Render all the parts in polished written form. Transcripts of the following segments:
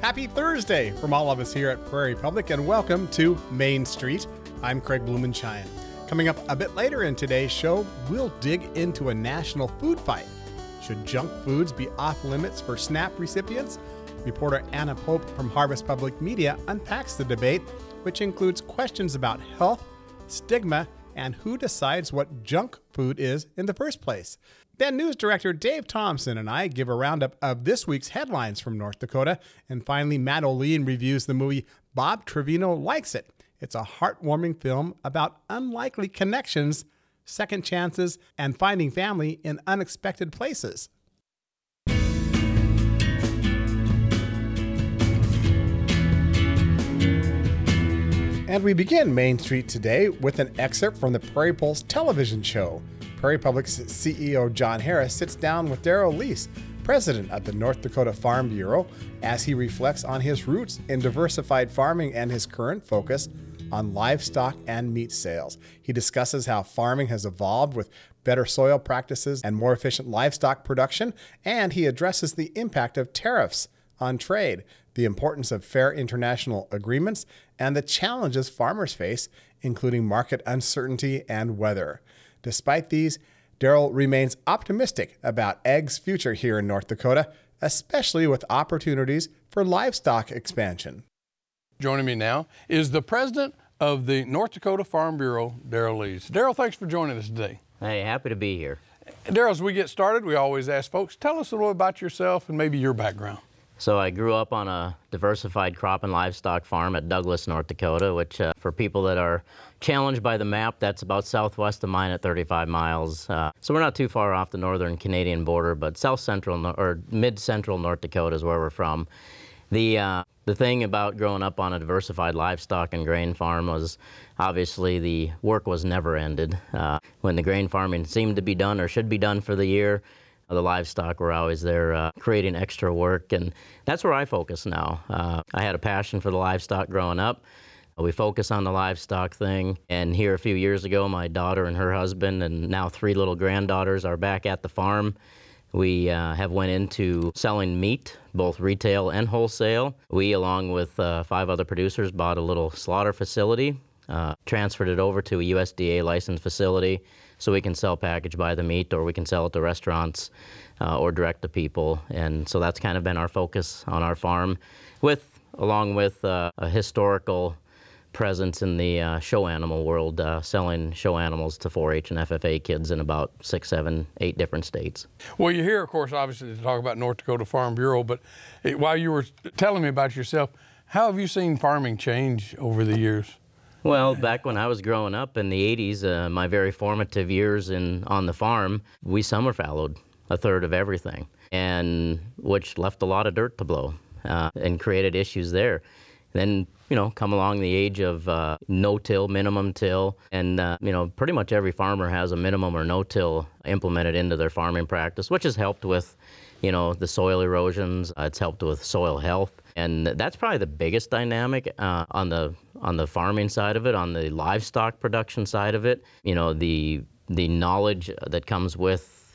Happy Thursday from all of us here at Prairie Public, and welcome to Main Street. I'm Craig Blumenshine. Coming up a bit later in today's show, we'll dig into a national food fight. Should junk foods be off limits for SNAP recipients? Reporter Anna Pope from Harvest Public Media unpacks the debate, which includes questions about health, stigma, and who decides what junk food is in the first place. Then news director Dave Thompson and I give a roundup of this week's headlines from North Dakota. And finally, Matt O'Lean reviews the movie Bob Trevino Likes It. It's a heartwarming film about unlikely connections, second chances, and finding family in unexpected places. And we begin Main Street today with an excerpt from the Prairie Pulse television show. Prairie Public's CEO John Harris sits down with Darrell Lease, president of the North Dakota Farm Bureau, as he reflects on his roots in diversified farming and his current focus on livestock and meat sales. He discusses how farming has evolved with better soil practices and more efficient livestock production, and he addresses the impact of tariffs on trade, the importance of fair international agreements, and the challenges farmers face, including market uncertainty and weather. Despite these, Darrell remains optimistic about eggs' future here in North Dakota, especially with opportunities for livestock expansion. Joining me now is the president of the North Dakota Farm Bureau, Darrell Lease. Darrell, thanks for joining us today. Hey, happy to be here. Darrell, as we get started, we always ask folks, tell us a little about yourself and maybe your background. So I grew up on a diversified crop and livestock farm at Douglas, North Dakota, which for people that are challenged by the map, that's about southwest of mine at 35 miles. So we're not too far off the northern Canadian border, but south-central or mid-central North Dakota is where we're from. The thing about growing up on a diversified livestock and grain farm was obviously the work was never ended. When the grain farming seemed to be done or should be done for the year, the livestock were always there creating extra work, and that's where I focus now. I had a passion for the livestock growing up. We focus on the livestock thing, and here a few years ago, my daughter and her husband, and now 3 little granddaughters, are back at the farm. We have went into selling meat, both retail and wholesale. We, along with 5 other producers, bought a little slaughter facility, transferred it over to a USDA licensed facility so we can sell packaged by the meat, or we can sell it to restaurants or direct to people. And so that's kind of been our focus on our farm, along with a historical presence in the show animal world, selling show animals to 4-H and FFA kids in about 6, 7, 8 different states. Well, you're here, of course, obviously to talk about North Dakota Farm Bureau, but while you were telling me about yourself, how have you seen farming change over the years? Well, back when I was growing up in the 80s, my very formative years on the farm, we summer fallowed a third of everything, and which left a lot of dirt to blow and created issues there. Then, come along the age of no-till, minimum till, and, pretty much every farmer has a minimum or no-till implemented into their farming practice, which has helped with, the soil erosions. It's helped with soil health, and that's probably the biggest dynamic on the farming side of it. On the livestock production side of it, the knowledge that comes with,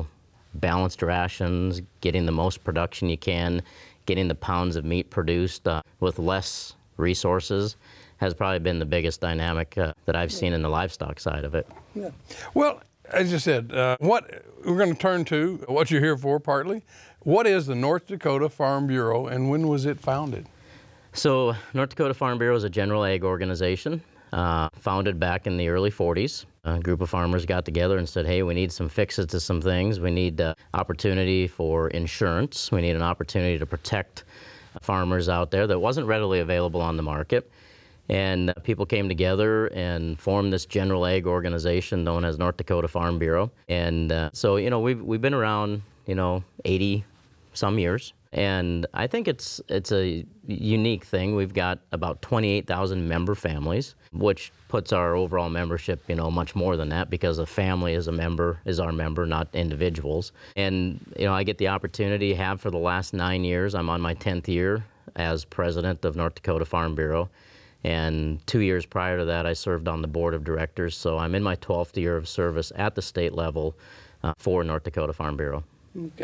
balanced rations, getting the most production you can, getting the pounds of meat produced with less resources has probably been the biggest dynamic that I've seen in the livestock side of it. Yeah. Well, as you said, what we're going to turn to, what you're here for partly, what is the North Dakota Farm Bureau and when was it founded? So North Dakota Farm Bureau is a general ag organization founded back in the early 40s. A group of farmers got together and said, hey, we need some fixes to some things. We need opportunity for insurance. We need an opportunity to protect farmers out there that wasn't readily available on the market. And people came together and formed this general ag organization known as North Dakota Farm Bureau. And so, we've been around, 80 some years. And I think it's a unique thing. We've got about 28,000 member families, which puts our overall membership, much more than that, because a family is our member, not individuals. And, I get the opportunity, have for the last 9 years. I'm on my 10th year as president of North Dakota Farm Bureau. And 2 years prior to that, I served on the board of directors. So I'm in my 12th year of service at the state level for North Dakota Farm Bureau. Okay.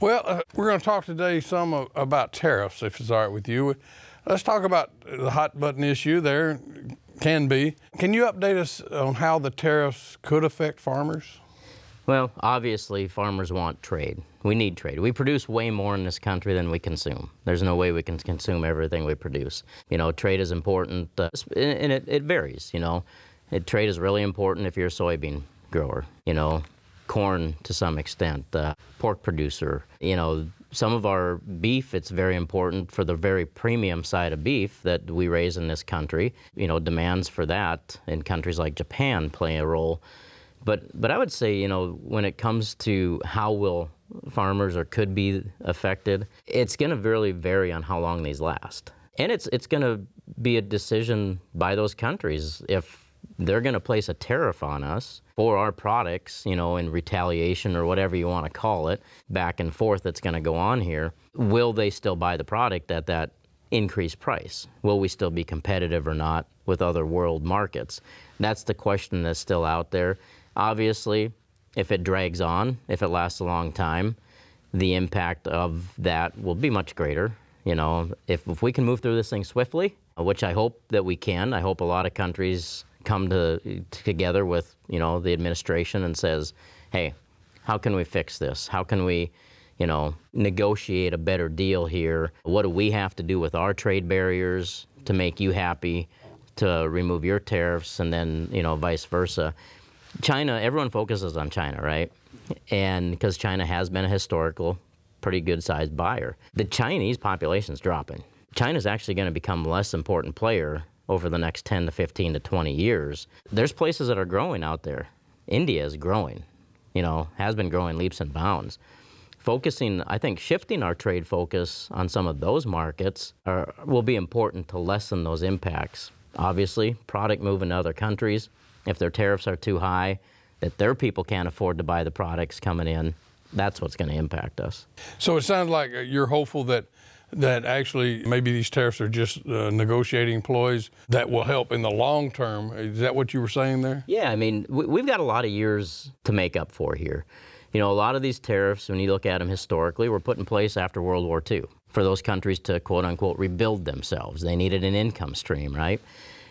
Well, we're going to talk today some about tariffs, if it's all right with you. Let's talk about the hot button issue there, can be. Can you update us on how the tariffs could affect farmers? Well, obviously, farmers want trade. We need trade. We produce way more in this country than we consume. There's no way we can consume everything we produce. You know, trade is important, and it varies, you know. Trade is really important if you're a soybean grower, you know, corn to some extent, pork producer. You know, some of our beef, it's very important for the very premium side of beef that we raise in this country. You know, demands for that in countries like Japan play a role. But I would say, you know, when it comes to how will farmers or could be affected, it's going to really vary on how long these last. And it's going to be a decision by those countries if they're going to place a tariff on us for our products, you know, in retaliation or whatever you want to call it, back and forth that's going to go on here. Will they still buy the product at that increased price? Will we still be competitive or not with other world markets? That's the question that's still out there. Obviously, if it drags on, if it lasts a long time, the impact of that will be much greater. You know, if we can move through this thing swiftly, which I hope that we can, I hope a lot of countries come together with, you know, the administration and says, hey, how can we fix this? How can we, you know, negotiate a better deal here? What do we have to do with our trade barriers to make you happy, to remove your tariffs, and then, you know, vice versa? China, everyone focuses on China, right? And because China has been a historical, pretty good-sized buyer. The Chinese population's dropping. China's actually going to become a less important player over the next 10 to 15 to 20 years. There's places that are growing out there. India is growing, you know, has been growing leaps and bounds. Focusing, I think, shifting our trade focus on some of those markets will be important to lessen those impacts. Obviously, product moving to other countries, if their tariffs are too high, that their people can't afford to buy the products coming in, that's what's going to impact us. So it sounds like you're hopeful that actually maybe these tariffs are just negotiating ploys that will help in the long term. Is that what you were saying there? Yeah, I mean, we've got a lot of years to make up for here. You know, a lot of these tariffs, when you look at them historically, were put in place after World War II for those countries to, quote unquote, rebuild themselves. They needed an income stream, right?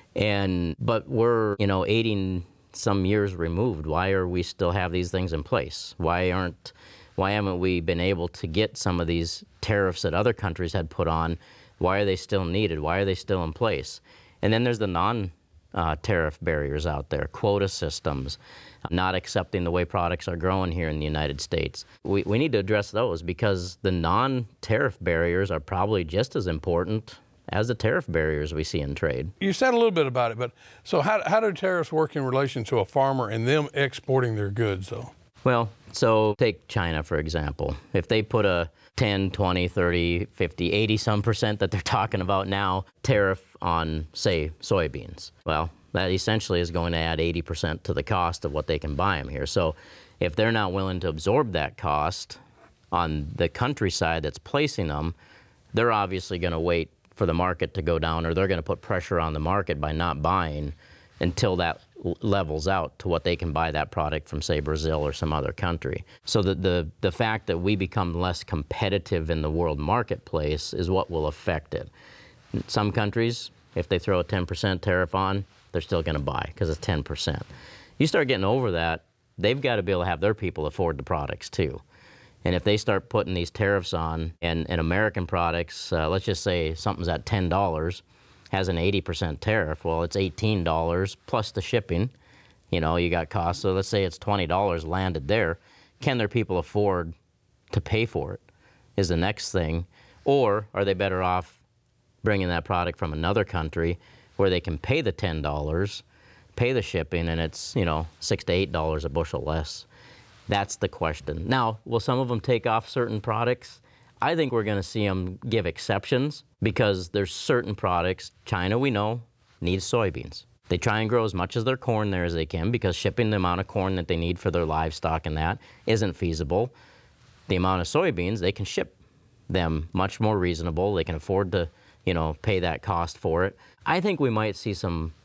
But we're, you know, 80 some years removed. Why are we still have these things in place? Why haven't we been able to get some of these tariffs that other countries had put on? Why are they still needed? Why are they still in place? And then there's the non-tariff barriers out there, quota systems, not accepting the way products are growing here in the United States. We need to address those because the non-tariff barriers are probably just as important as the tariff barriers we see in trade. You said a little bit about it, but so how do tariffs work in relation to a farmer and them exporting their goods, though? Well, so take China, for example. If they put a 10, 20, 30, 50, 80 some percent that they're talking about now tariff on, say, soybeans, well, that essentially is going to add 80% to the cost of what they can buy them here. So if they're not willing to absorb that cost on the countryside that's placing them, they're obviously going to wait for the market to go down, or they're going to put pressure on the market by not buying until that levels out to what they can buy that product from, say, Brazil or some other country. So the fact that we become less competitive in the world marketplace is what will affect it. Some countries, if they throw a 10% tariff on, they're still going to buy because it's 10%. You start getting over that, they've got to be able to have their people afford the products too. And if they start putting these tariffs on, and American products, let's just say something's at $10, has an 80% tariff, well, it's $18 plus the shipping. You know, you got costs. So let's say it's $20 landed there. Can their people afford to pay for it is the next thing. Or are they better off bringing that product from another country where they can pay the $10, pay the shipping, and it's, you know, $6 to $8 a bushel less? That's the question. Now, will some of them take off certain products? I think we're going to see them give exceptions because there's certain products. China, we know, needs soybeans. They try and grow as much of their corn there as they can because shipping the amount of corn that they need for their livestock and that isn't feasible. The amount of soybeans, they can ship them much more reasonable. They can afford to, you know, pay that cost for it. I think we might see some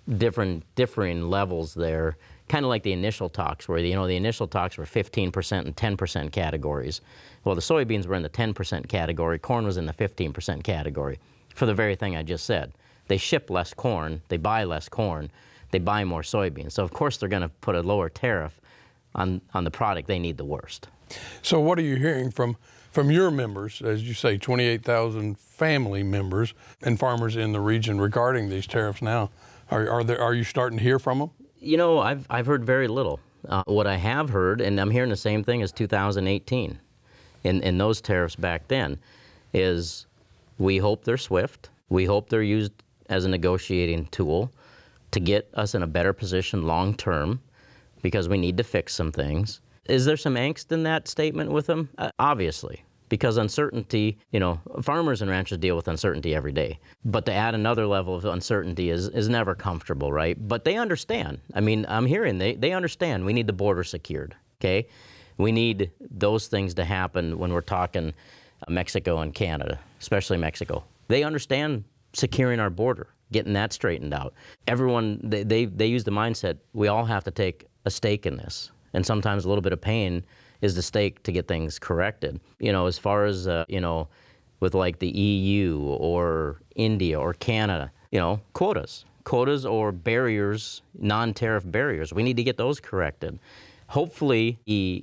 differing levels there, kind of like the initial talks, where the initial talks were 15% and 10% categories. Well, the soybeans were in the 10% category, corn was in the 15% category, for the very thing I just said. They ship less corn, they buy less corn, they buy more soybeans. So of course they're going to put a lower tariff on the product they need the worst. So what are you hearing from your members, as you say, 28,000 family members and farmers in the region regarding these tariffs now? Are you starting to hear from them? You know, I've heard very little. What I have heard, and I'm hearing the same thing as 2018, in those tariffs back then, is we hope they're swift. We hope they're used as a negotiating tool to get us in a better position long term, because we need to fix some things. Is there some angst in that statement with them? Obviously, because uncertainty, farmers and ranchers deal with uncertainty every day. But to add another level of uncertainty is never comfortable, right? But they understand. I mean, I'm hearing they understand we need the border secured, okay? We need those things to happen when we're talking Mexico and Canada, especially Mexico. They understand securing our border, getting that straightened out. Everyone, they use the mindset, we all have to take a stake in this. And sometimes a little bit of pain is the stake to get things corrected. As far as, with like the EU or India or Canada, quotas or barriers, non-tariff barriers, we need to get those corrected. Hopefully, the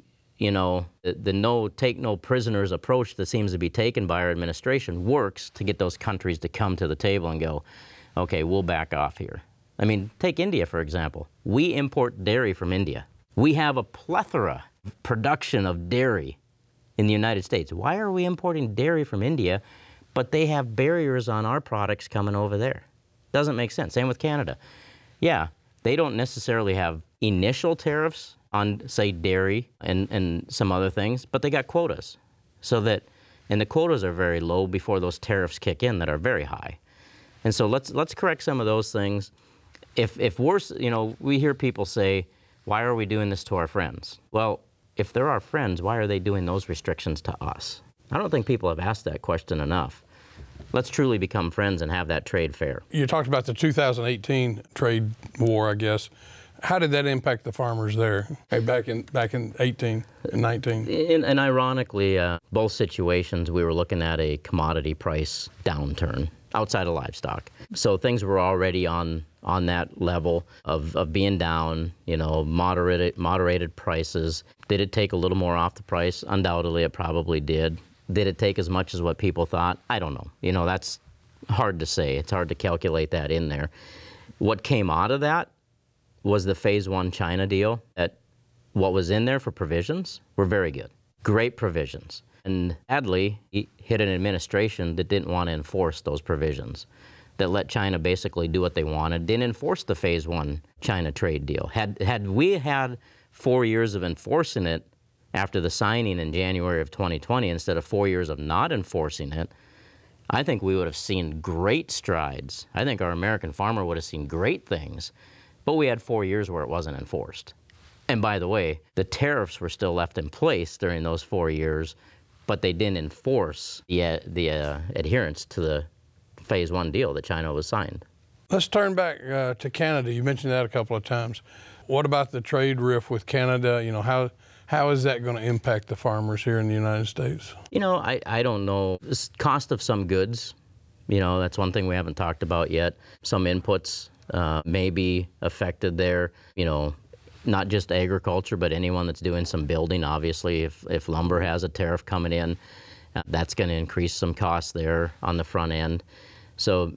take no prisoners approach that seems to be taken by our administration works to get those countries to come to the table and go, okay, we'll back off here. I mean, take India, for example. We import dairy from India. We have a plethora of production of dairy in the United States. Why are we importing dairy from India, but they have barriers on our products coming over there? Doesn't make sense. Same with Canada. Yeah, they don't necessarily have initial tariffs on, say, dairy and some other things, but they got quotas. And the quotas are very low before those tariffs kick in that are very high. And so let's correct some of those things. If we're, we hear people say, why are we doing this to our friends? Well, if they're our friends, why are they doing those restrictions to us? I don't think people have asked that question enough. Let's truly become friends and have that trade fair. You talked about the 2018 trade war, I guess. How did that impact the farmers there back in 18 and 19? And ironically, both situations, we were looking at a commodity price downturn outside of livestock. So things were already on that level of being down, moderated prices. Did it take a little more off the price? Undoubtedly, it probably did. Did it take as much as what people thought? I don't know. That's hard to say. It's hard to calculate that in there. What came out of that was the Phase 1 China deal. What was in there for provisions were very good. Great provisions. And sadly, he hit an administration that didn't want to enforce those provisions, that let China basically do what they wanted, didn't enforce the Phase 1 China trade deal. Had we had 4 years of enforcing it after the signing in January of 2020 instead of 4 years of not enforcing it, I think we would have seen great strides. I think our American farmer would have seen great things. But we had 4 years where it wasn't enforced. And by the way, the tariffs were still left in place during those 4 years, but they didn't enforce the adherence to the Phase 1 deal that China was signed. Let's turn back to Canada. You mentioned that a couple of times. What about the trade rift with Canada? How is that going to impact the farmers here in the United States? I don't know. The cost of some goods, that's one thing we haven't talked about yet. Some inputs may be affected there, not just agriculture, but anyone that's doing some building. Obviously, if lumber has a tariff coming in, that's going to increase some costs there on the front end. So,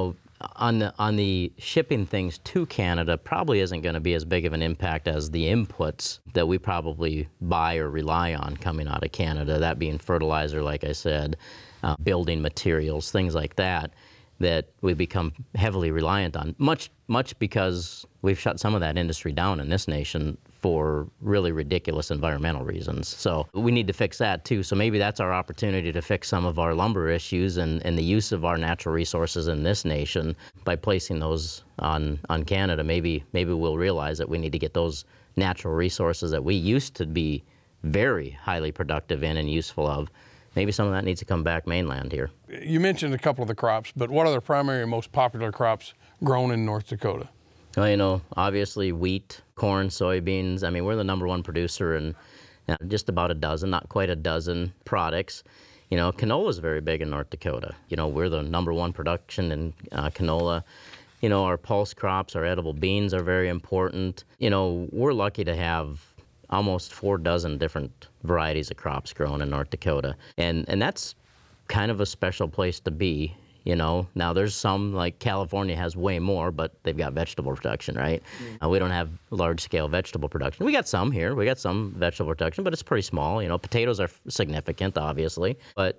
on the shipping things to Canada probably isn't going to be as big of an impact as the inputs that we probably buy or rely on coming out of Canada, that being fertilizer, like I said, building materials, things like that we become heavily reliant on, much because we've shut some of that industry down in this nation for really ridiculous environmental reasons. So we need to fix that too. So maybe that's our opportunity to fix some of our lumber issues and the use of our natural resources in this nation by placing those on Canada. Maybe we'll realize that we need to get those natural resources that we used to be very highly productive in and useful of. Maybe some of that needs to come back mainland here. You mentioned a couple of the crops, but what are the primary and most popular crops grown in North Dakota? Well, obviously wheat, corn, soybeans. I mean, we're the number one producer in just about a dozen, not quite a dozen products. Canola is very big in North Dakota. We're the number one production in canola. Our pulse crops, our edible beans are very important. We're lucky to have almost 4 dozen different varieties of crops grown in North Dakota. And that's kind of a special place to be. Now there's some, like California has way more, but they've got vegetable production, right? We don't have large-scale vegetable production. We got some here. We got some vegetable production, but it's pretty small. Potatoes are significant, obviously. But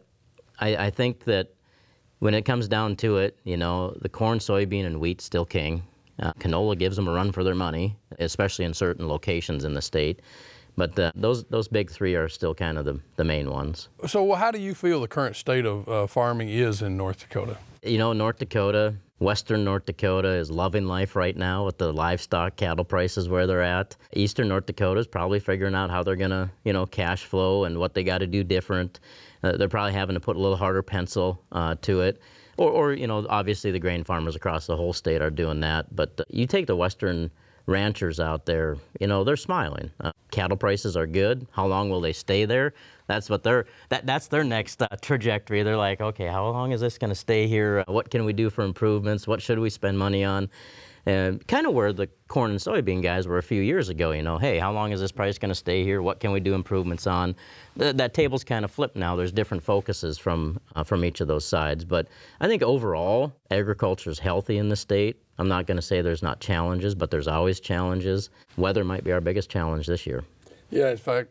I think that when it comes down to it, the corn, soybean, and wheat still king. Canola gives them a run for their money, especially in certain locations in the state. But those big three are still kind of the main ones. So how do you feel the current state of farming is in North Dakota? North Dakota, western North Dakota is loving life right now with the livestock cattle prices where they're at. Eastern North Dakota is probably figuring out how they're going to, cash flow and what they got to do different. They're probably having to put a little harder pencil to it. Or obviously the grain farmers across the whole state are doing that. But you take the western ranchers out there, they're smiling. Cattle prices are good. How long will they stay there? That's what that's their next trajectory. They're like, okay, how long is this going to stay here? What can we do for improvements? What should we spend money on? Kind of where the corn and soybean guys were a few years ago, hey, how long is this price going to stay here? What can we do improvements on? That table's kind of flipped now. There's different focuses from each of those sides. But I think overall, agriculture is healthy in the state. I'm not going to say there's not challenges, but there's always challenges. Weather might be our biggest challenge this year. Yeah, in fact,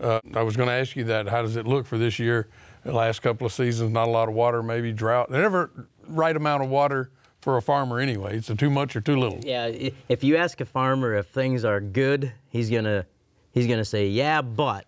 I was going to ask you that. How does it look for this year? The last couple of seasons, not a lot of water, maybe drought. They're never right amount of water for a farmer anyway. It's too much or too little. Yeah, if you ask a farmer if things are good, he's gonna say, yeah, but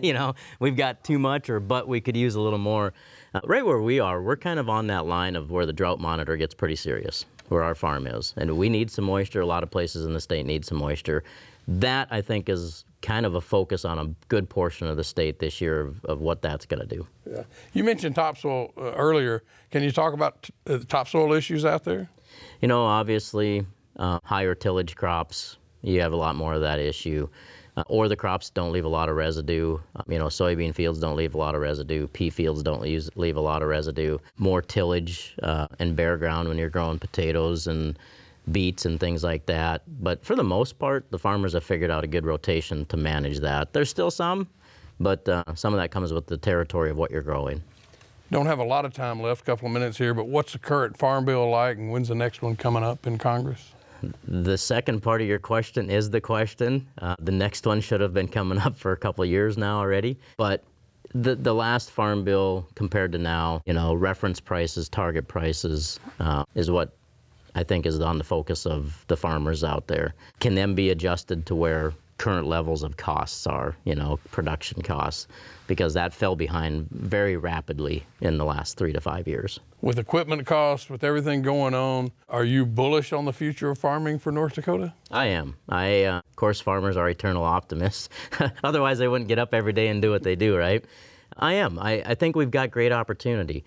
we've got too much, or but we could use a little more. Right where we are, we're kind of on that line of where the drought monitor gets pretty serious, where our farm is, and we need some moisture. A lot of places in the state need some moisture. That, I think, is kind of a focus on a good portion of the state this year of what that's going to do. Yeah. You mentioned topsoil earlier. Can you talk about topsoil issues out there? Obviously, higher tillage crops, you have a lot more of that issue. Or the crops don't leave a lot of residue. Soybean fields don't leave a lot of residue. Pea fields don't leave a lot of residue. More tillage and bare ground when you're growing potatoes and beets and things like that. But for the most part, the farmers have figured out a good rotation to manage that. There's still some, but some of that comes with the territory of what you're growing. Don't have a lot of time left, a couple of minutes here, but what's the current farm bill like, and when's the next one coming up in Congress? The second part of your question is the question. The next one should have been coming up for a couple of years now already. But the last farm bill compared to now, reference prices, target prices is what I think is on the focus of the farmers out there. Can them be adjusted to where current levels of costs are, production costs, because that fell behind very rapidly in the last 3 to 5 years. With equipment costs, with everything going on, are you bullish on the future of farming for North Dakota? I am. Of course, farmers are eternal optimists. Otherwise, they wouldn't get up every day and do what they do, right? I am. I think we've got great opportunity.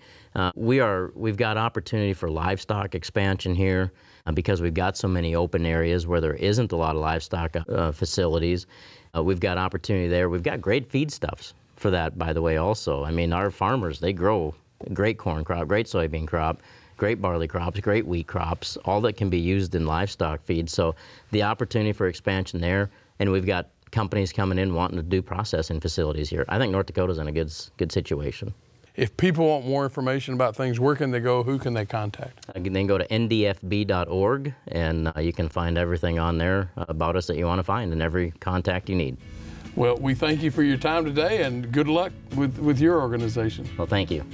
We've got opportunity for livestock expansion here because we've got so many open areas where there isn't a lot of livestock facilities. We've got opportunity there. We've got great feedstuffs for that, by the way, also. I mean, our farmers, they grow great corn crop, great soybean crop, great barley crops, great wheat crops, all that can be used in livestock feed. So the opportunity for expansion there, and we've got companies coming in wanting to do processing facilities here. I think North Dakota's in a good situation. If people want more information about things, where can they go? Who can they contact? They can go to ndfb.org, and you can find everything on there about us that you want to find and every contact you need. Well, we thank you for your time today, and good luck with your organization. Well, thank you.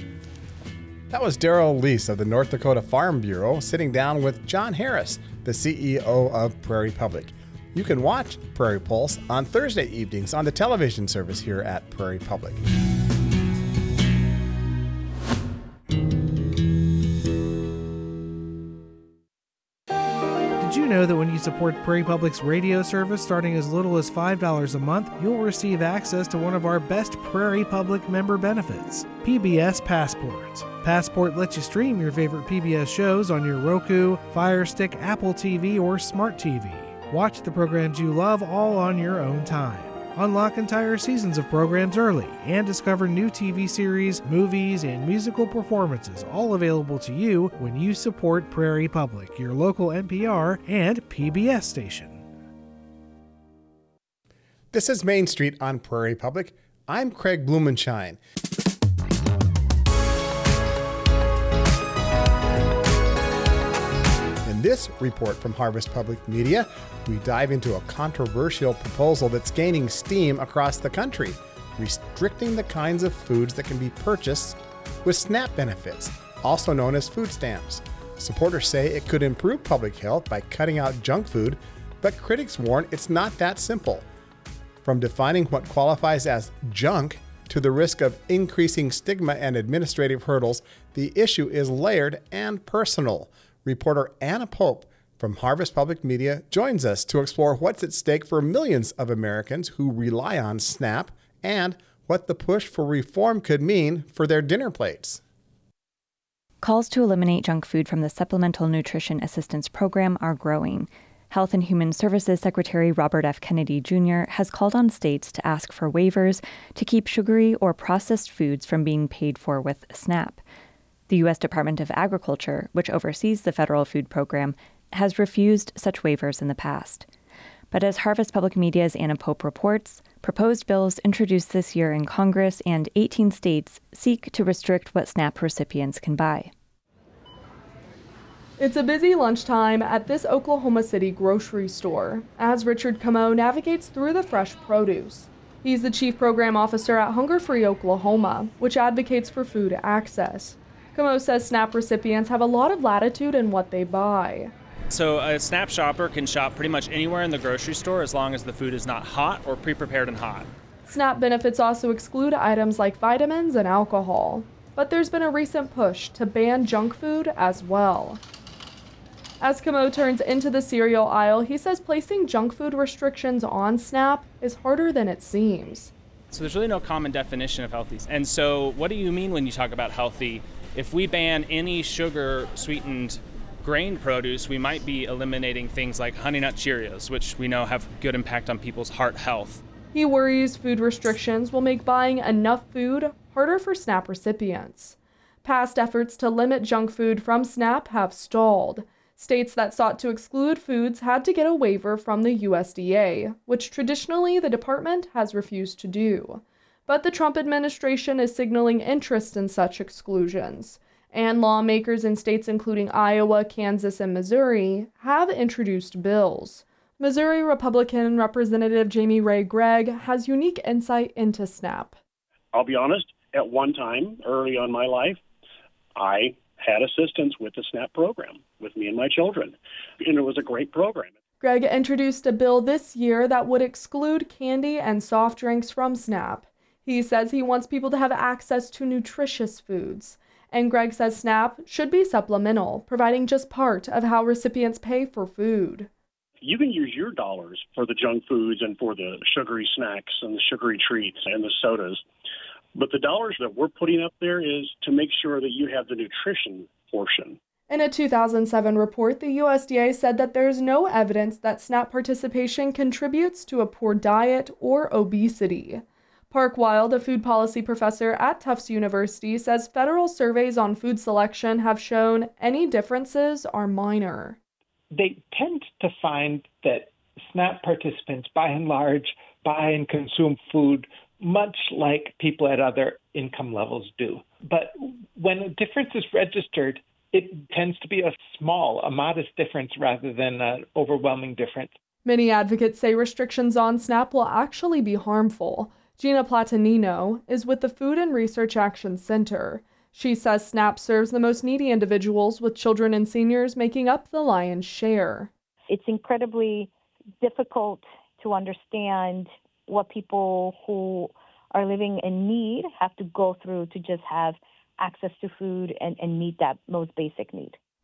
That was Darrell Lease of the North Dakota Farm Bureau sitting down with John Harris, the CEO of Prairie Public. You can watch Prairie Pulse on Thursday evenings on the television service here at Prairie Public. Did you know that when you you support Prairie Public's radio service starting as little as $5 a month, you'll receive access to one of our best Prairie Public member benefits, PBS Passport. Passport lets you stream your favorite PBS shows on your Roku, Fire Stick, Apple TV, or Smart TV. Watch the programs you love all on your own time. Unlock entire seasons of programs early and discover new TV series, movies, and musical performances, all available to you when you support Prairie Public, your local NPR and PBS station. This is Main Street on Prairie Public. I'm Craig Blumenshine. In this report from Harvest Public Media, we dive into a controversial proposal that's gaining steam across the country, restricting the kinds of foods that can be purchased with SNAP benefits, also known as food stamps. Supporters say it could improve public health by cutting out junk food, but critics warn it's not that simple. From defining what qualifies as junk to the risk of increasing stigma and administrative hurdles, the issue is layered and personal. Reporter Anna Pope from Harvest Public Media joins us to explore what's at stake for millions of Americans who rely on SNAP and what the push for reform could mean for their dinner plates. Calls to eliminate junk food from the Supplemental Nutrition Assistance Program are growing. Health and Human Services Secretary Robert F. Kennedy Jr. has called on states to ask for waivers to keep sugary or processed foods from being paid for with SNAP. The U.S. Department of Agriculture, which oversees the federal food program, has refused such waivers in the past. But as Harvest Public Media's Anna Pope reports, proposed bills introduced this year in Congress and 18 states seek to restrict what SNAP recipients can buy. It's a busy lunchtime at this Oklahoma City grocery store as Richard Camo navigates through the fresh produce. He's the chief program officer at Hunger Free Oklahoma, which advocates for food access. Camo says SNAP recipients have a lot of latitude in what they buy. So a SNAP shopper can shop pretty much anywhere in the grocery store as long as the food is not hot or pre-prepared and hot. SNAP benefits also exclude items like vitamins and alcohol, but there's been a recent push to ban junk food as well. As Camo turns into the cereal aisle, he says placing junk food restrictions on SNAP is harder than it seems. So there's really no common definition of healthy. And so what do you mean when you talk about healthy? If we ban any sugar-sweetened grain produce, we might be eliminating things like Honey Nut Cheerios, which we know have good impact on people's heart health. He worries food restrictions will make buying enough food harder for SNAP recipients. Past efforts to limit junk food from SNAP have stalled. States that sought to exclude foods had to get a waiver from the USDA, which traditionally the department has refused to do. But the Trump administration is signaling interest in such exclusions, and lawmakers in states including Iowa, Kansas, and Missouri have introduced bills. Missouri Republican Representative Jamie Ray Gregg has unique insight into SNAP. I'll be honest, at one time early on in my life, I had assistance with the SNAP program with me and my children, and it was a great program. Gregg introduced a bill this year that would exclude candy and soft drinks from SNAP. He says he wants people to have access to nutritious foods. And Gregg says SNAP should be supplemental, providing just part of how recipients pay for food. You can use your dollars for the junk foods and for the sugary snacks and the sugary treats and the sodas. But the dollars that we're putting up there is to make sure that you have the nutrition portion. In a 2007 report, the USDA said that there's no evidence that SNAP participation contributes to a poor diet or obesity. Park Wild, a food policy professor at Tufts University, says federal surveys on food selection have shown any differences are minor. They tend to find that SNAP participants, by and large, buy and consume food much like people at other income levels do. But when a difference is registered, it tends to be a modest difference rather than an overwhelming difference. Many advocates say restrictions on SNAP will actually be harmful. Gina Platanino is with the Food and Research Action Center. She says SNAP serves the most needy individuals, with children and seniors making up the lion's share. It's incredibly difficult to understand what people who are living in need have to go through to just have access to food and meet that most basic need.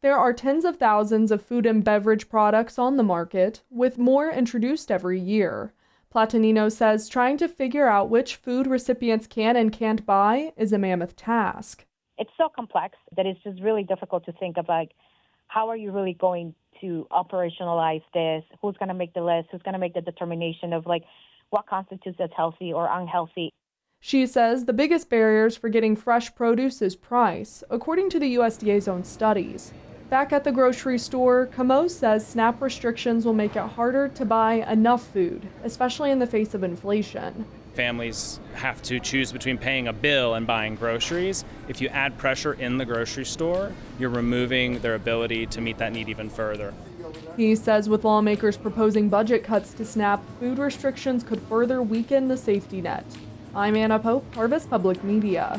There are tens of thousands of food and beverage products on the market, with more introduced every year. Platanino says trying to figure out which food recipients can and can't buy is a mammoth task. It's so complex that it's just really difficult to think of, like, how are you really going to operationalize this? Who's going to make the list? Who's going to make the determination of, like, what constitutes as healthy or unhealthy? She says the biggest barriers for getting fresh produce is price, according to the USDA's own studies. Back at the grocery store, Camo says SNAP restrictions will make it harder to buy enough food, especially in the face of inflation. Families have to choose between paying a bill and buying groceries. If you add pressure in the grocery store, you're removing their ability to meet that need even further. He says with lawmakers proposing budget cuts to SNAP, food restrictions could further weaken the safety net. I'm Anna Pope, Harvest Public Media.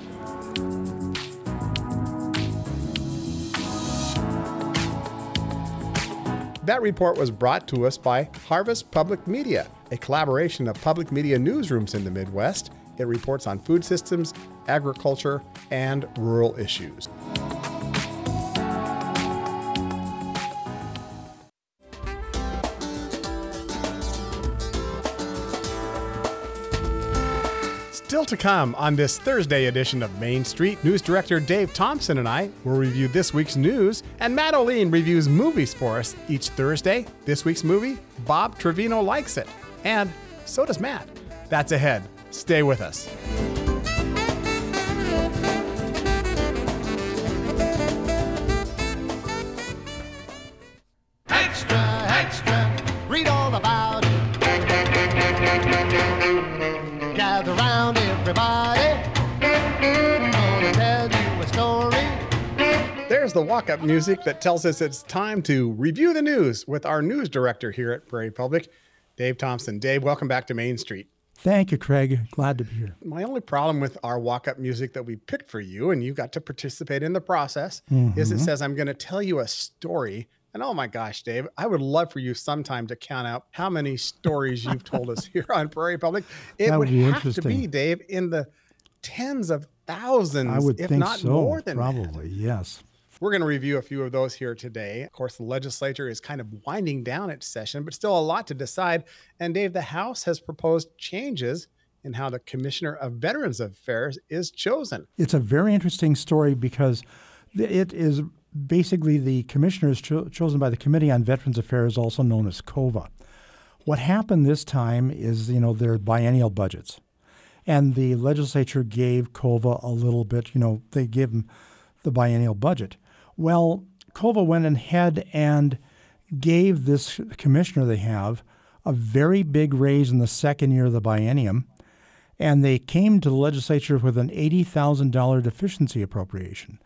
That report was brought to us by Harvest Public Media, a collaboration of public media newsrooms in the Midwest. It reports on food systems, agriculture, and rural issues. Still to come on this Thursday edition of Main Street, News Director Dave Thompson and I will review this week's news, and Matt O'Lean reviews movies for us each Thursday. This week's movie, Bob Trevino Likes It, and so does Matt. That's ahead. Stay with us. Extra, extra, read all about it. Gather round, everybody. Gonna tell you a story. There's the walk-up music that tells us it's time to review the news with our news director here at Prairie Public, Dave Thompson. Dave, welcome back to Main Street. Thank you, Craig. Glad to be here. My only problem with our walk-up music that we picked for you, and you got to participate in the process, is it says, I'm going to tell you a story. And oh my gosh, Dave, I would love for you sometime to count out how many stories you've told us here on Prairie Public. It would have to be, Dave, in the tens of thousands, I would if think not so, more than probably, that. yes. We're going to review a few of those here today. Of course, the legislature is kind of winding down its session, but still a lot to decide. And Dave, the House has proposed changes in how the Commissioner of Veterans Affairs is chosen. It's a very interesting story because it is basically the commissioner is chosen by the Committee on Veterans Affairs, also known as COVA. What happened this time is, their biennial budgets. And the legislature gave COVA a little bit, they gave them the biennial budget. Well, COVA went ahead and gave this commissioner they have a very big raise in the second year of the biennium, and they came to the legislature with an $80,000 deficiency appropriation.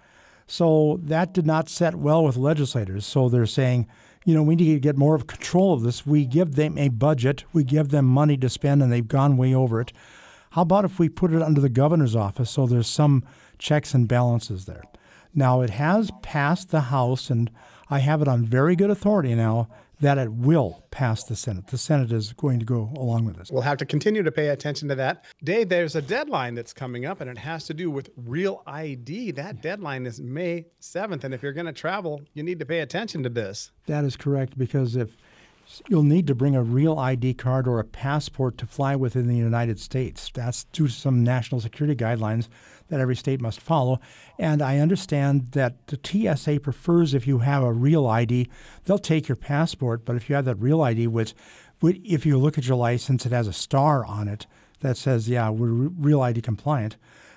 So that did not set well with legislators. So they're saying, we need to get more of control of this. We give them a budget, we give them money to spend, and they've gone way over it. How about if we put it under the governor's office so there's some checks and balances there? Now, it has passed the House, and I have it on very good authority now that it will pass the Senate. The Senate is going to go along with this. We'll have to continue to pay attention to that. Dave, there's a deadline that's coming up, and it has to do with Real ID. That deadline is May 7th, and if you're going to travel, you need to pay attention to this. That is correct, because if you'll need to bring a Real ID card or a passport to fly within the United States. That's due to some national security guidelines that every state must follow. And I understand that the TSA prefers if you have a Real ID, they'll take your passport, but if you have that Real ID, which if you look at your license, it has a star on it that says, yeah, we're Real ID compliant,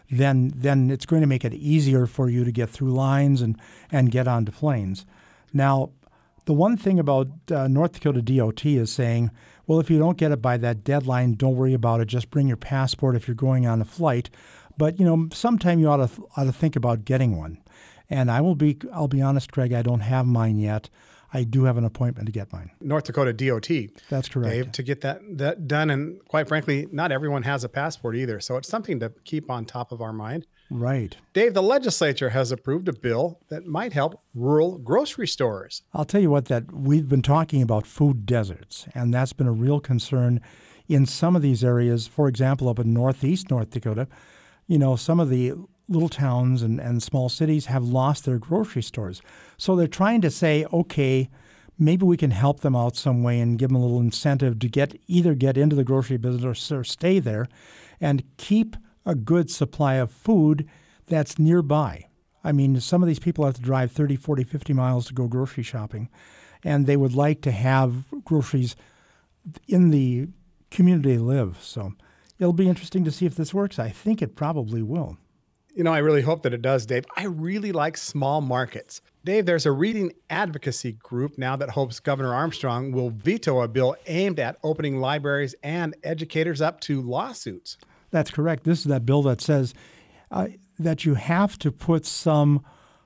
then it's going to make it easier for you to get through lines and get onto planes. Now, the one thing about North Dakota DOT is saying, well, if you don't get it by that deadline, don't worry about it. Just bring your passport if you're going on a flight. But, sometime you ought to think about getting one. And I'll be honest, Craig, I don't have mine yet. I do have an appointment to get mine. North Dakota DOT. That's correct. Dave, to get that done. And quite frankly, not everyone has a passport either. So it's something to keep on top of our mind. Right. Dave, the legislature has approved a bill that might help rural grocery stores. I'll tell you what, that we've been talking about food deserts, and that's been a real concern in some of these areas. For example, up in northeast North Dakota, some of the little towns and small cities have lost their grocery stores. So they're trying to say, okay, maybe we can help them out some way and give them a little incentive to either get into the grocery business or stay there and keep a good supply of food that's nearby. I mean, some of these people have to drive 30, 40, 50 miles to go grocery shopping, and they would like to have groceries in the community they live. So it'll be interesting to see if this works. I think it probably will. You know, I really hope that it does, Dave. I really like small markets. Dave, there's a reading advocacy group now that hopes Governor Armstrong will veto a bill aimed at opening libraries and educators up to lawsuits. That's correct. This is that bill that says that you have to put some,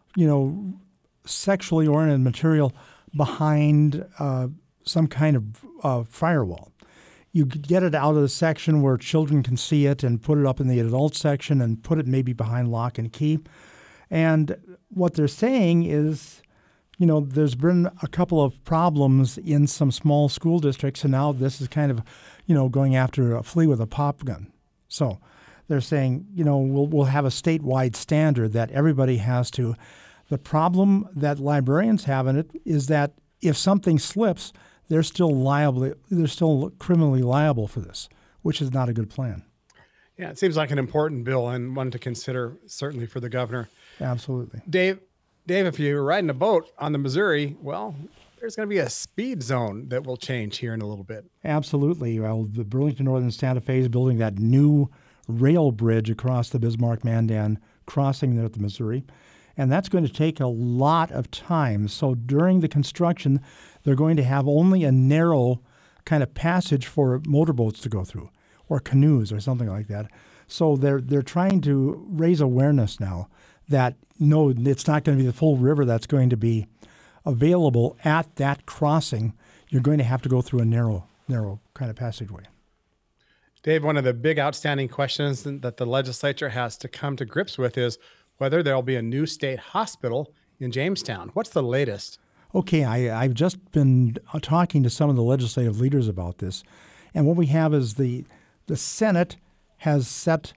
sexually oriented material behind some kind of firewall. You get it out of the section where children can see it and put it up in the adult section and put it maybe behind lock and key. And what they're saying is, there's been a couple of problems in some small school districts, and now this is kind of, going after a flea with a pop gun. So they're saying, we'll have a statewide standard that everybody has to. The problem that librarians have in it is that if something slips, they're still liable. They're still criminally liable for this, which is not a good plan. Yeah, it seems like an important bill and one to consider, certainly for the governor. Absolutely. Dave, if you're riding a boat on the Missouri, well, there's going to be a speed zone that will change here in a little bit. Absolutely. Well, the Burlington Northern Santa Fe is building that new rail bridge across the Bismarck-Mandan crossing there at the Missouri, and that's going to take a lot of time. So during the construction, they're going to have only a narrow kind of passage for motorboats to go through, or canoes or something like that. So they're trying to raise awareness now that, no, it's not going to be the full river that's going to be available at that crossing. You're going to have to go through a narrow kind of passageway. Dave, one of the big outstanding questions that the legislature has to come to grips with is whether there'll be a new state hospital in Jamestown. What's the latest? Okay, I've just been talking to some of the legislative leaders about this, and what we have is the Senate has set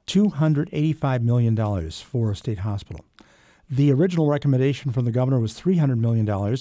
$285 million for a state hospital. The original recommendation from the governor was $300 million.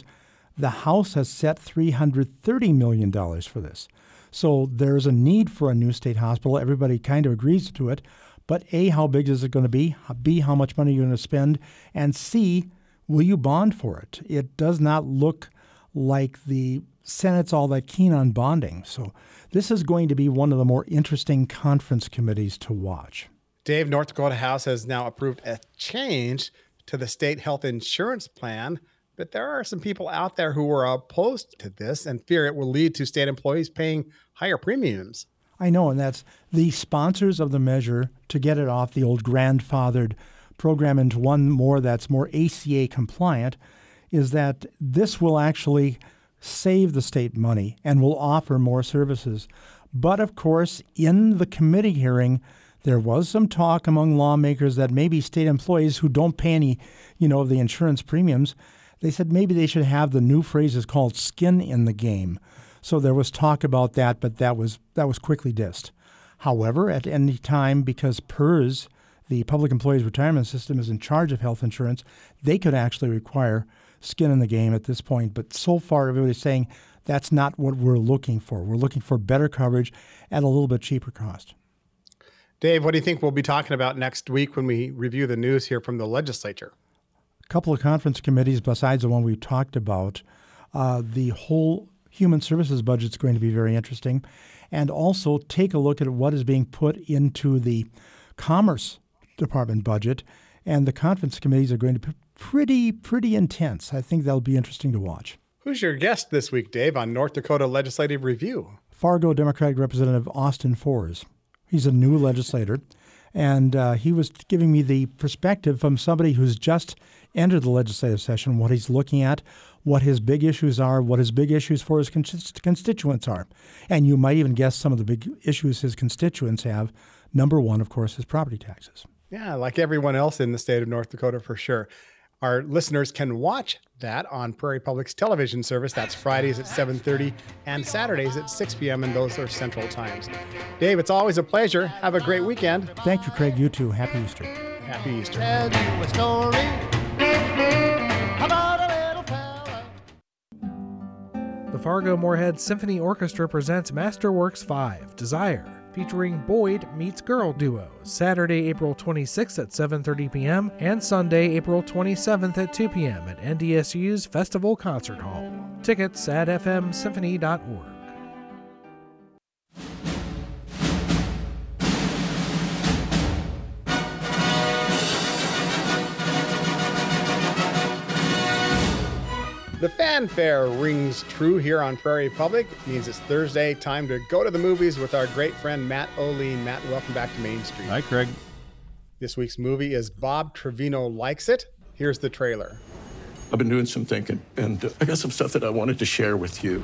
The House has set $330 million for this. So there's a need for a new state hospital. Everybody kind of agrees to it. But A, how big is it going to be? B, how much money are you going to spend? And C, will you bond for it? It does not look like the Senate's all that keen on bonding. So this is going to be one of the more interesting conference committees to watch. Dave, North Dakota House has now approved a change to the state health insurance plan, but there are some people out there who are opposed to this and fear it will lead to state employees paying higher premiums. I know, and that's the sponsors of the measure to get it off the old grandfathered program into one more that's more ACA compliant, is that this will actually save the state money and will offer more services. But of course, in the committee hearing, there was some talk among lawmakers that maybe state employees who don't pay any, of the insurance premiums, they said maybe they should have the new phrase is called skin in the game. So there was talk about that, but that was quickly dissed. However, at any time, because PERS, the Public Employees Retirement System, is in charge of health insurance, they could actually require skin in the game at this point. But so far, everybody's saying that's not what we're looking for. We're looking for better coverage at a little bit cheaper cost. Dave, what do you think we'll be talking about next week when we review the news here from the legislature? A couple of conference committees besides the one we talked about. The whole Human Services budget is going to be very interesting. And also take a look at what is being put into the Commerce Department budget. And the conference committees are going to be pretty intense. I think that'll be interesting to watch. Who's your guest this week, Dave, on North Dakota Legislative Review? Fargo Democratic Representative Austin Foers. He's a new legislator, and he was giving me the perspective from somebody who's just entered the legislative session, what he's looking at, what his big issues are, what his big issues for his constituents are. And you might even guess some of the big issues his constituents have. Number one, of course, is property taxes. Yeah, like everyone else in the state of North Dakota, for sure. Our listeners can watch that on Prairie Public's television service. That's Fridays at 7:30 and Saturdays at 6 p.m., and those are Central Times. Dave, it's always a pleasure. Have a great weekend. Thank you, Craig. You too. Happy Easter. Happy Easter. Tell you a story about a little fella. The Fargo Moorhead Symphony Orchestra presents Masterworks 5, Desire, featuring Boyd Meets Girl Duo, Saturday, April 26th at 7:30 p.m. and Sunday, April 27th at 2 p.m. at NDSU's Festival Concert Hall. Tickets at fmsymphony.org. The fanfare rings true here on Prairie Public. It means it's Thursday, time to go to the movies with our great friend Matt O'Lean. Matt, welcome back to Main Street. Hi, Craig. This week's movie is Bob Trevino Likes It. Here's the trailer. I've been doing some thinking, and I got some stuff that I wanted to share with you.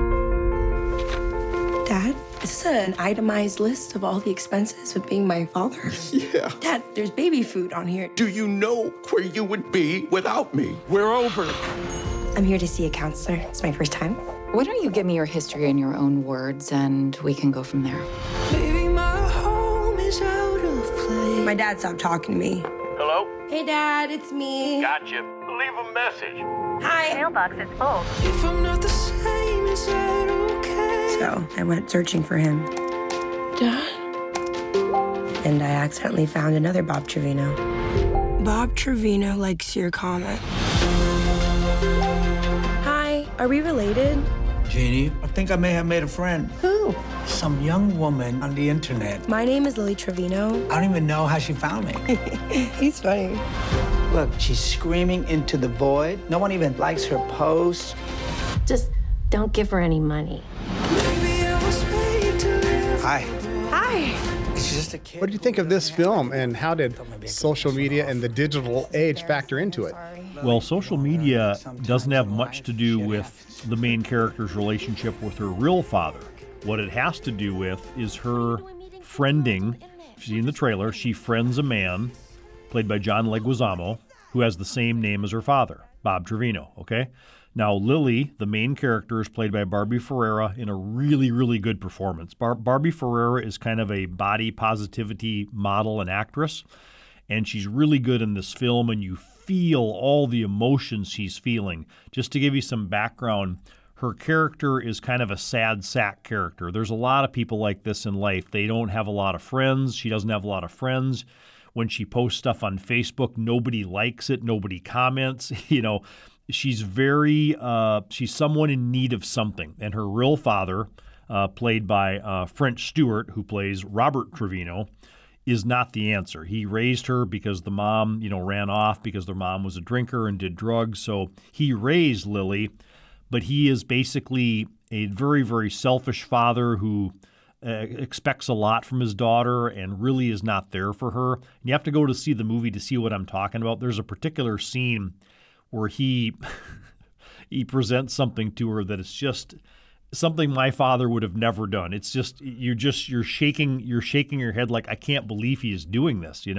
Dad, is this an itemized list of all the expenses of being my father? Yeah. Dad, there's baby food on here. Do you know where you would be without me? We're over. I'm here to see a counselor. It's my first time. Why don't you give me your history in your own words, and we can go from there. Maybe my home is out of place. My dad stopped talking to me. Hello? Hey, Dad, it's me. Gotcha. Leave a message. Hi. Mailbox is full. If I'm not the same, is that okay? So I went searching for him. Dad? And I accidentally found another Bob Trevino. Bob Trevino likes your comment. Hi, are we related? Jeannie, I think I may have made a friend. Who? Some young woman on the internet. My name is Lily Trevino. I don't even know how she found me. He's funny. Look, she's screaming into the void. No one even likes her posts. Just don't give her any money. Hi. Hi. It's just a kid. What do you think of this film, and how did social media and the digital age factor into it? Well, social media doesn't have much to do with the main character's relationship with her real father. What it has to do with is her friending. If you've seen the trailer, she friends a man, played by John Leguizamo, who has the same name as her father, Bob Trevino, okay? Now, Lily, the main character, is played by Barbie Ferreira in a really, really good performance. Barbie Ferreira is kind of a body positivity model and actress, and she's really good in this film, and you feel all the emotions she's feeling. Just to give you some background, her character is kind of a sad sack character. There's a lot of people like this in life. They don't have a lot of friends. She doesn't have a lot of friends. When she posts stuff on Facebook, nobody likes it. Nobody comments. You know, she's she's someone in need of something. And her real father, played by French Stewart, who plays Robert Trevino, is not the answer. He raised her because the mom, ran off because their mom was a drinker and did drugs. So he raised Lily, but he is basically a very, very selfish father who expects a lot from his daughter and really is not there for her. And you have to go to see the movie to see what I'm talking about. There's a particular scene where he presents something to her that is just something my father would have never done. It's just you're shaking your head like, I can't believe he is doing this,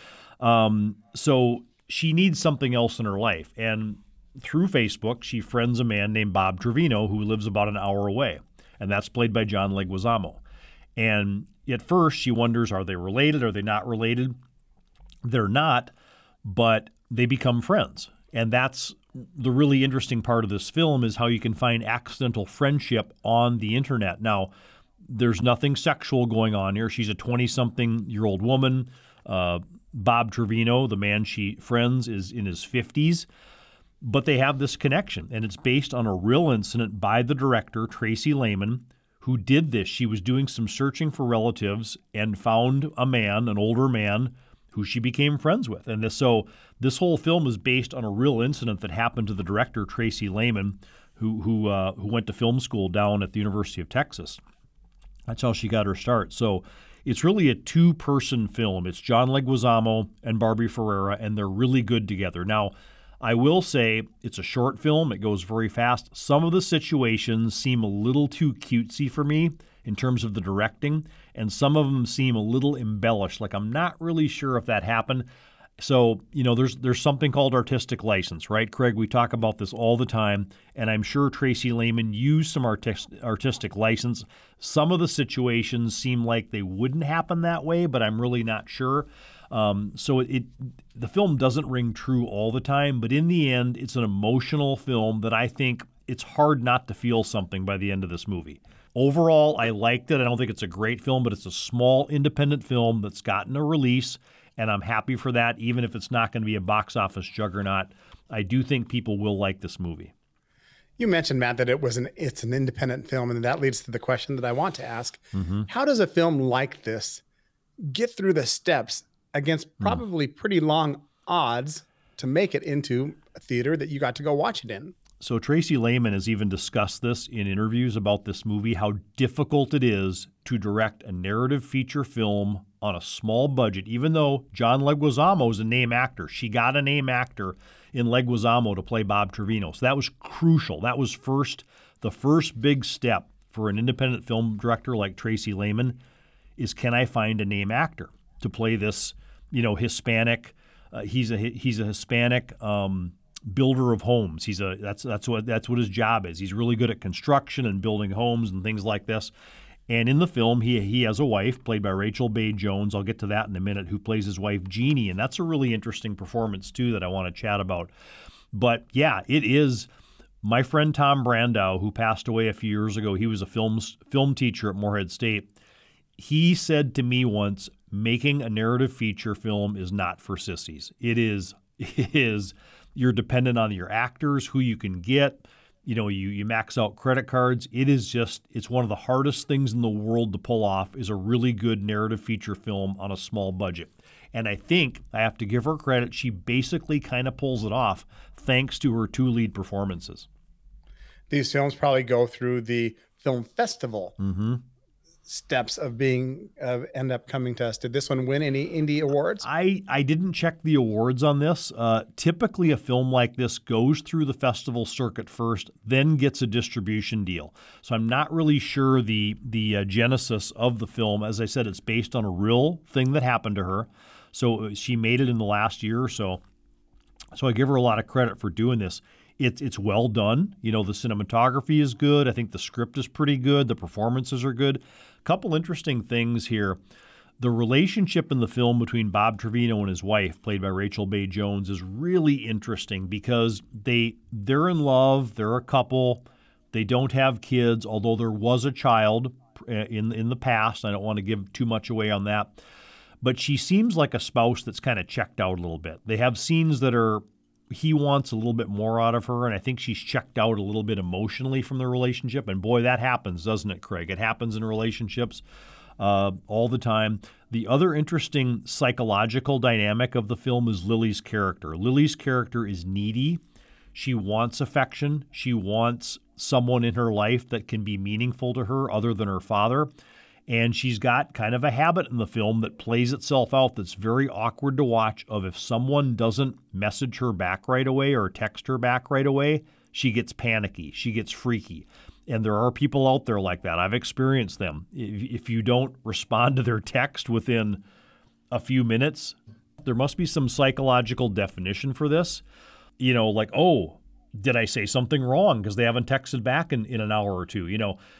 So she needs something else in her life. And through Facebook, she friends a man named Bob Trevino who lives about an hour away. And that's played by John Leguizamo. And at first she wonders, are they related? Are they not related? They're not, but they become friends. And that's the really interesting part of this film, is how you can find accidental friendship on the internet. Now, there's nothing sexual going on here. She's a 20-something-year-old woman. Bob Trevino, the man she friends, is in his 50s. But they have this connection, and it's based on a real incident by the director, Tracy Lehman, who did this. She was doing some searching for relatives and found a man, an older man, who she became friends with. And this whole film is based on a real incident that happened to the director, Tracy Lehman, who went to film school down at the University of Texas. That's how she got her start. So it's really a two-person film. It's John Leguizamo and Barbie Ferreira, and they're really good together. Now, I will say it's a short film. It goes very fast. Some of the situations seem a little too cutesy for me in terms of the directing, and some of them seem a little embellished. Like, I'm not really sure if that happened. So, there's something called artistic license, right, Craig? We talk about this all the time, and I'm sure Tracy Lehman used some artistic license. Some of the situations seem like they wouldn't happen that way, but I'm really not sure. So the film doesn't ring true all the time, but in the end, it's an emotional film that I think it's hard not to feel something by the end of this movie. Overall, I liked it. I don't think it's a great film, but it's a small independent film that's gotten a release, and I'm happy for that, even if it's not going to be a box office juggernaut. I do think people will like this movie. You mentioned, Matt, that it's an independent film, and that leads to the question that I want to ask. How does a film like this get through the steps against probably pretty long odds to make it into a theater that you got to go watch it in? So Tracy Lehman has even discussed this in interviews about this movie, how difficult it is to direct a narrative feature film on a small budget, even though John Leguizamo is a name actor. She got a name actor in Leguizamo to play Bob Trevino. So that was crucial. That was the first big step for an independent film director like Tracy Lehman is, can I find a name actor to play this, Hispanic? He's a Hispanic builder of homes. That's what his job is. He's really good at construction and building homes and things like this. And in the film, he has a wife played by Rachel Bay Jones. I'll get to that in a minute, who plays his wife Jeannie, and that's a really interesting performance too that I want to chat about. But yeah, it is. My friend Tom Brandow, who passed away a few years ago, he was a film teacher at Morehead State. He said to me once, making a narrative feature film is not for sissies. It is. You're dependent on your actors, who you can get. You max out credit cards. It's one of the hardest things in the world to pull off, is a really good narrative feature film on a small budget. And I think I have to give her credit. She basically kind of pulls it off thanks to her two lead performances. These films probably go through the film festival steps of end up coming to us. Did this one win any indie awards? I didn't check the awards on this. Typically, a film like this goes through the festival circuit first, then gets a distribution deal. So I'm not really sure the genesis of the film. As I said, it's based on a real thing that happened to her. So she made it in the last year or so. So I give her a lot of credit for doing this. It's well done. The cinematography is good. I think the script is pretty good. The performances are good. A couple interesting things here. The relationship in the film between Bob Trevino and his wife, played by Rachel Bay Jones, is really interesting because they're in love. They're a couple. They don't have kids, although there was a child in the past. I don't want to give too much away on that. But she seems like a spouse that's kind of checked out a little bit. They have scenes that he wants a little bit more out of her, and I think she's checked out a little bit emotionally from the relationship. And boy, that happens, doesn't it, Craig? It happens in relationships all the time. The other interesting psychological dynamic of the film is Lily's character. Lily's character is needy. She wants affection. She wants someone in her life that can be meaningful to her other than her father. And she's got kind of a habit in the film that plays itself out that's very awkward to watch, of if someone doesn't message her back right away or text her back right away, she gets panicky. She gets freaky. And there are people out there like that. I've experienced them. If you don't respond to their text within a few minutes, there must be some psychological definition for this. Like, oh, did I say something wrong because they haven't texted back in an hour or two?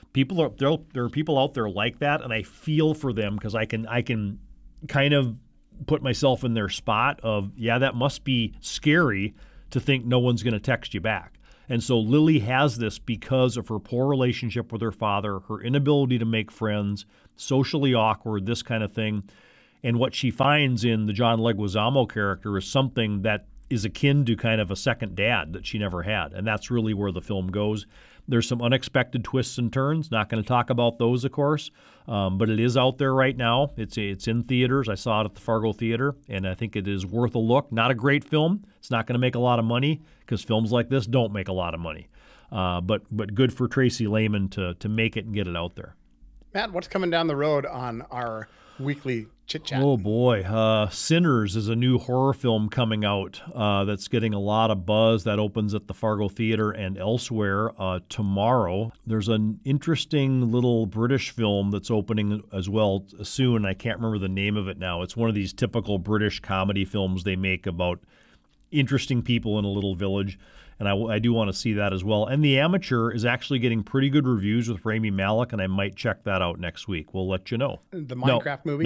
There are people out there like that, and I feel for them because I can kind of put myself in their spot of, yeah, that must be scary to think no one's going to text you back. And so Lily has this because of her poor relationship with her father, her inability to make friends, socially awkward, this kind of thing. And what she finds in the John Leguizamo character is something that is akin to kind of a second dad that she never had. And that's really where the film goes. There's some unexpected twists and turns. Not going to talk about those, of course, but it is out there right now. It's in theaters. I saw it at the Fargo Theater, and I think it is worth a look. Not a great film. It's not going to make a lot of money because films like this don't make a lot of money. But good for Tracy Lehman to make it and get it out there. Matt, what's coming down the road on our weekly chit-chat? Oh, boy. Sinners is a new horror film coming out that's getting a lot of buzz. That opens at the Fargo Theater and elsewhere tomorrow. There's an interesting little British film that's opening as well soon. I can't remember the name of it now. It's one of these typical British comedy films they make about interesting people in a little village. And I do want to see that as well. And The Amateur is actually getting pretty good reviews with Rami Malek, and I might check that out next week. We'll let you know. The Minecraft movie? No,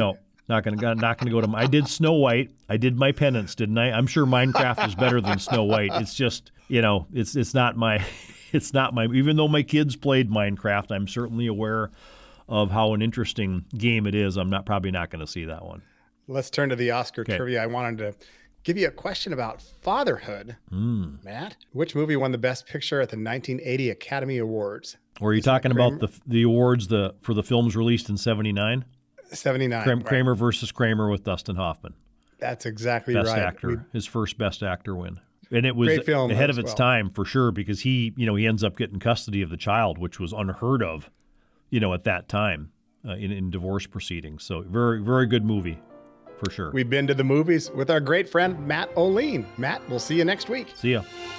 Not gonna go to. I did Snow White. I did my penance, didn't I? I'm sure Minecraft is better than Snow White. It's just, it's not my. It's not my. Even though my kids played Minecraft, I'm certainly aware of how an interesting game it is. I'm probably not going to see that one. Let's turn to the Oscar trivia. I wanted to give you a question about fatherhood. Matt, which movie won the Best Picture at the 1980 Academy Awards? Or are you talking about the awards for the films released in 79? 79. Kramer versus Kramer with Dustin Hoffman. That's exactly Best right. actor, his first Best Actor win. And it was Great film ahead of as its well. time for sure, because he ends up getting custody of the child, which was unheard of, at that time in divorce proceedings. So very, very good movie for sure. We've been to the movies with our great friend, Matt O'Lean. Matt, we'll see you next week. See ya.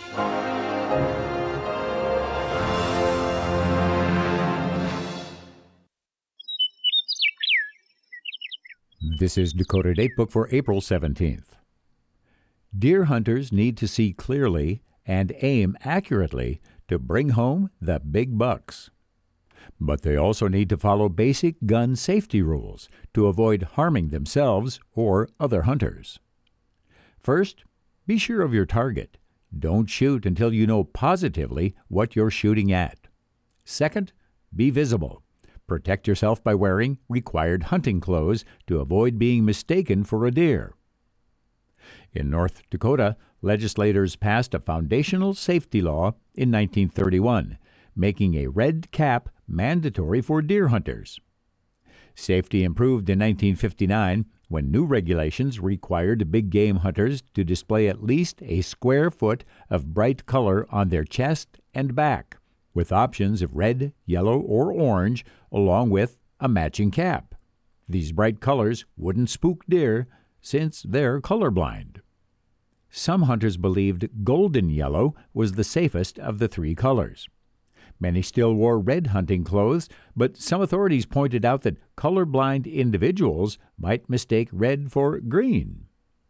This is Dakota Datebook for April 17th. Deer hunters need to see clearly and aim accurately to bring home the big bucks. But they also need to follow basic gun safety rules to avoid harming themselves or other hunters. First, be sure of your target. Don't shoot until you know positively what you're shooting at. Second, be visible. Protect yourself by wearing required hunting clothes to avoid being mistaken for a deer. In North Dakota, legislators passed a foundational safety law in 1931, making a red cap mandatory for deer hunters. Safety improved in 1959 when new regulations required big game hunters to display at least a square foot of bright color on their chest and back, with options of red, yellow, or orange, along with a matching cap. These bright colors wouldn't spook deer since they're colorblind. Some hunters believed golden yellow was the safest of the three colors. Many still wore red hunting clothes, but some authorities pointed out that colorblind individuals might mistake red for green.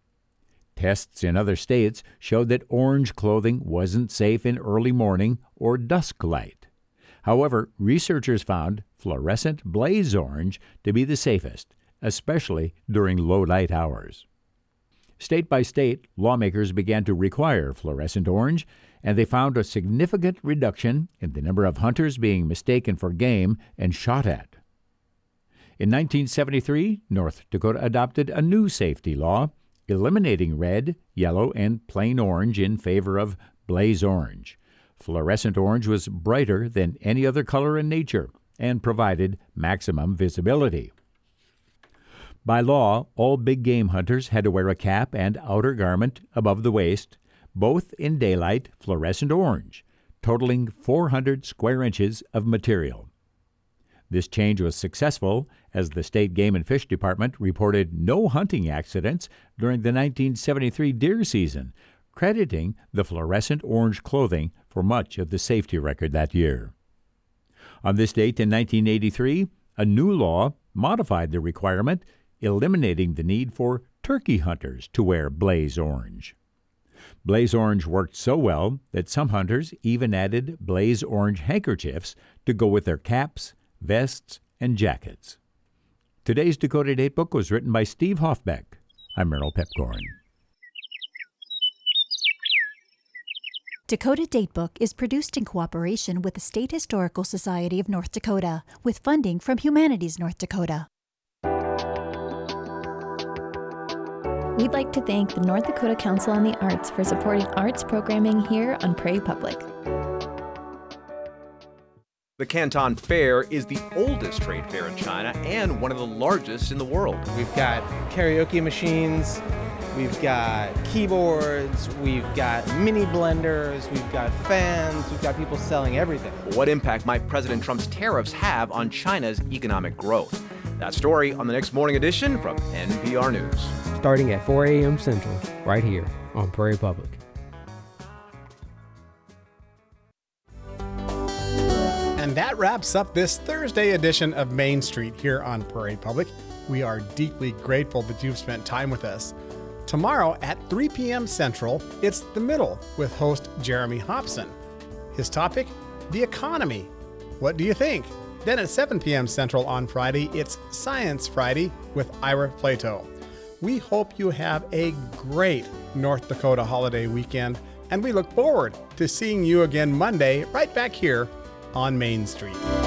Tests in other states showed that orange clothing wasn't safe in early morning or dusk light. However, researchers found fluorescent blaze orange to be the safest, especially during low light hours. State by state, lawmakers began to require fluorescent orange, and they found a significant reduction in the number of hunters being mistaken for game and shot at. In 1973, North Dakota adopted a new safety law, eliminating red, yellow, and plain orange in favor of blaze orange. Fluorescent orange was brighter than any other color in nature and provided maximum visibility. By law, all big game hunters had to wear a cap and outer garment above the waist, both in daylight fluorescent orange, totaling 400 square inches of material. This change was successful, as the State Game and Fish Department reported no hunting accidents during the 1973 deer season, crediting the fluorescent orange clothing for much of the safety record that year. On this date in 1983, a new law modified the requirement, eliminating the need for turkey hunters to wear blaze orange. Blaze orange worked so well that some hunters even added blaze orange handkerchiefs to go with their caps, vests, and jackets. Today's Dakota Datebook was written by Steve Hoffbeck. I'm Merrill Pepcorn. Dakota Datebook is produced in cooperation with the State Historical Society of North Dakota, with funding from Humanities North Dakota. We'd like to thank the North Dakota Council on the Arts for supporting arts programming here on Prairie Public. The Canton Fair is the oldest trade fair in China and one of the largest in the world. We've got karaoke machines, we've got keyboards, we've got mini blenders, we've got fans, we've got people selling everything. What impact might President Trump's tariffs have on China's economic growth? That story on the next morning edition from NPR News. Starting at 4 a.m. Central, right here on Prairie Public. And that wraps up this Thursday edition of Main Street here on Prairie Public. We are deeply grateful that you've spent time with us. Tomorrow at 3 p.m. Central, it's The Middle with host Jeremy Hobson. His topic, the economy. What do you think? Then at 7 p.m. Central on Friday, it's Science Friday with Ira Plato. We hope you have a great North Dakota holiday weekend, and we look forward to seeing you again Monday right back here on Main Street.